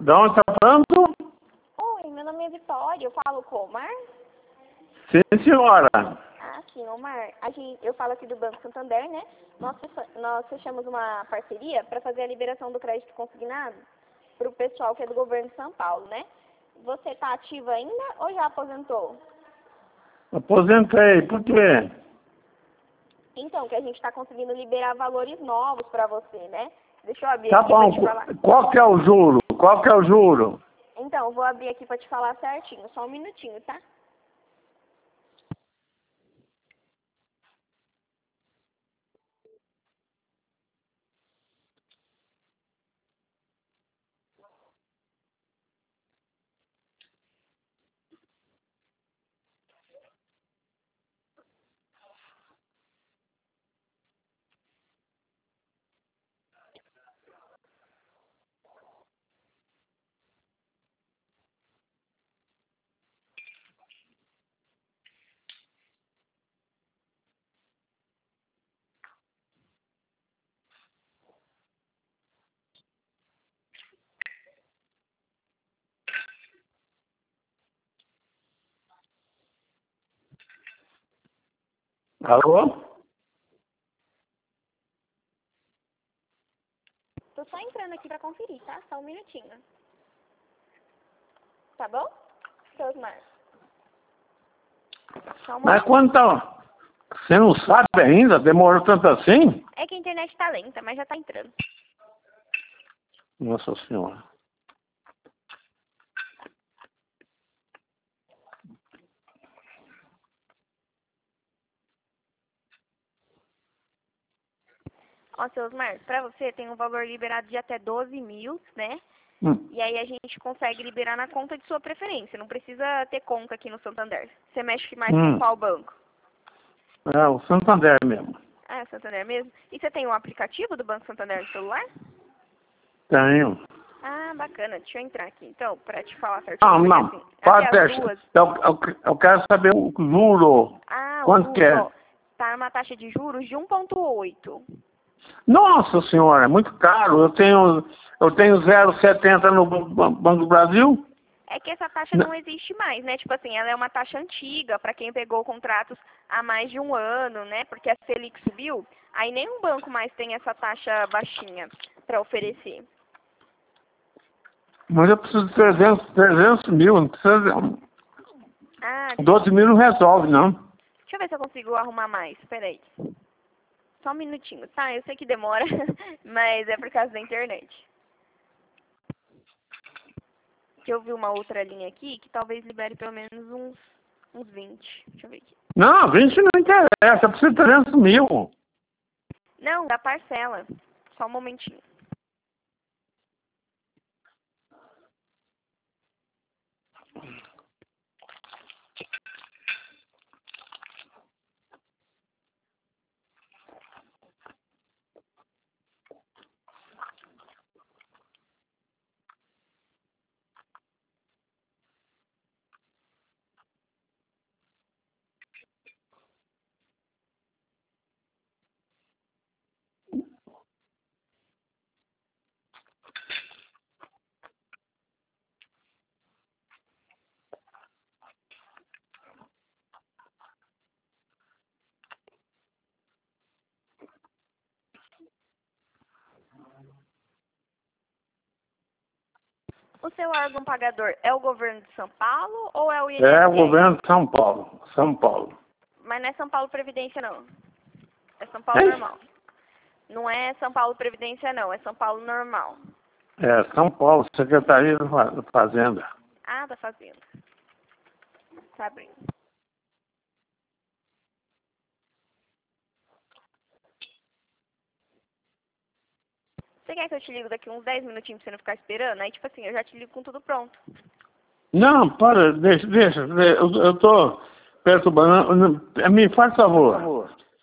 De onde tá falando? Oi, meu nome é Vitória, eu falo com o Omar? Sim, senhora. Ah, sim, Omar. Eu falo aqui do Banco Santander, né? Nós fechamos uma parceria para fazer a liberação do crédito consignado para o pessoal que é do governo de São Paulo, né? Você está ativa ainda ou já aposentou? Aposentei, por quê? Então, que a gente está conseguindo liberar valores novos para você, né? Deixa eu abrir Tá aqui para bom. te falar. Qual que é o juro? Qual que é o juro? Então, eu vou abrir aqui para te falar certinho. Só um minutinho, tá? Alô? Tô só entrando aqui para conferir, tá? Só um minutinho. Tá bom? Seu Osmar. Só um Mas momento. quando tá... Você não sabe ainda? Demorou tanto assim? É que a internet tá lenta, mas já tá entrando. Nossa senhora. Ó, seu Osmar, pra você tem um valor liberado de até 12 mil, né? E aí a gente consegue liberar na conta de sua preferência. Não precisa ter conta aqui no Santander. Você mexe mais com qual banco? É, o Santander mesmo. Ah, é Santander mesmo? E você tem um aplicativo do Banco Santander no celular? Tenho. Ah, bacana. Deixa eu entrar aqui, então, pra te falar certinho. Não, Porque, não. assim, Pode até as deixar. duas... Eu quero saber o juro. Ah, o Quanto que juros, é? ó. Tá numa taxa de juros de 1,8. Nossa senhora, é muito caro. Eu tenho 0,70 no Banco do Brasil. É que essa taxa não existe mais, né? Tipo assim, ela é uma taxa antiga para quem pegou contratos há mais de um ano, né? Porque a Selic subiu, aí nenhum banco mais tem essa taxa baixinha para oferecer. Mas eu preciso de 300 mil. Não precisa, Ah, 12 mil não resolve, não. deixa eu ver se eu consigo arrumar mais. Peraí. Só um minutinho, tá? Eu sei que demora, mas é por causa da internet. Que eu vi uma outra linha aqui que talvez libere pelo menos uns 20. Deixa eu ver aqui. Não, 20 não interessa. Eu preciso de 300 mil. Não, da parcela. Só um momentinho. O seu órgão pagador é o governo de São Paulo ou é o INSS? É o governo de São Paulo. São Paulo. Mas não é São Paulo Previdência, não. É São Paulo Hein? normal. Não é São Paulo Previdência, não. É São Paulo normal. É, São Paulo, Secretaria da Fazenda. Ah, da Fazenda. Tá abrindo. Você quer que eu te ligo daqui uns 10 minutinhos pra você não ficar esperando? Aí, tipo assim, eu já te ligo com tudo pronto. Não, para, deixa. Eu tô perturbando. Me faz favor.